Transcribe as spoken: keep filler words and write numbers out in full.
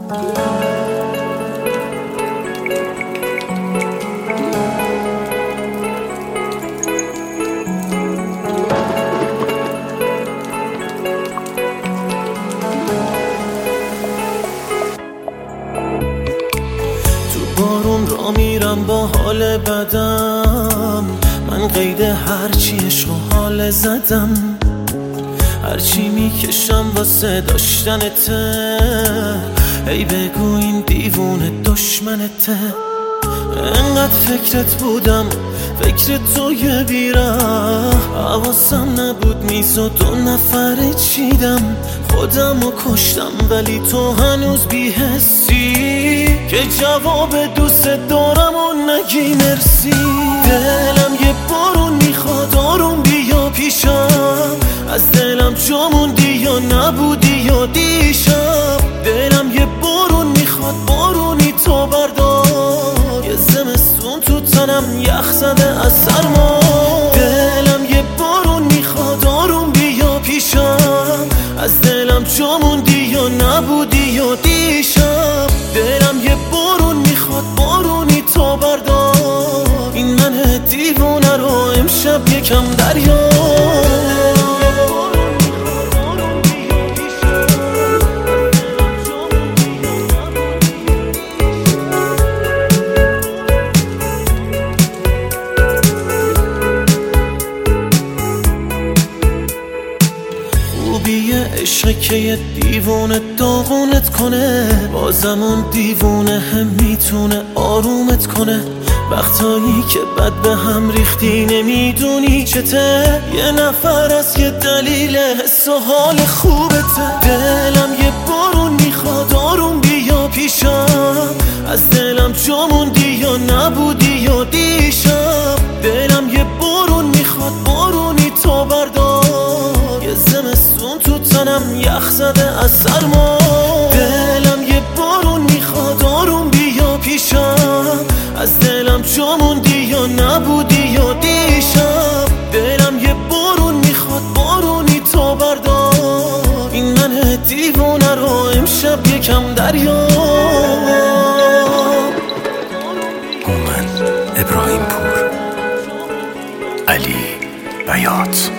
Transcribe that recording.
بارون را میرم با حال بدم، من قید هرچی عشق و حال زدم، هرچی میکشم واسه داشتنته، ای بگو این دیوونه دشمنته. انقدر فکرت بودم فکر توی بیره، حواسم نبود میزد و نفره چیدم، خودم رو کشتم ولی تو هنوز بی‌حسی که جواب دوست دارم و نگی مرسی. دلم یه بارون میخواد آروم بیا پیشم، از دلم جا موندی یا نبودی یا دیشب. دلم یه بارون میخواد بارونی تو بردار، یه زمستون تو تنم یخ زده از سرما. دلم یه بارون میخواد آروم بیا پیشم، از دلم جا موندی یا نبودی یا دیشب. دلم یه بارون میخواد بارونی تو بردار، این من دیوونه رو امشب یکم دریا. خوبیه عشق که یه دیوونه داغونت کنه، بازم اون دیوونه هم میتونه آرومت کنه. وقتایی که بد به هم ریختی نمیدونی چته، یه نفر از یه دلیل حس و حال خوبته. دلم یه بارون میخواد آروم بیا پیشم، از دلم جا موندی یا نبودی یا دیشب. دلم یه بارون میخواد بارونی تو بردار، یه زمستون تو تنم یخ زده از سرما. دلم یه بارون میخواد آروم بیا پیشم، از دلم جا موندی یا نبودی یا دیشب. دلم یه بارون میخواد بارونی تو بردار، این من دیوونه رو امشب یکم دریا. هومن ابراهیم پور، علی بیات.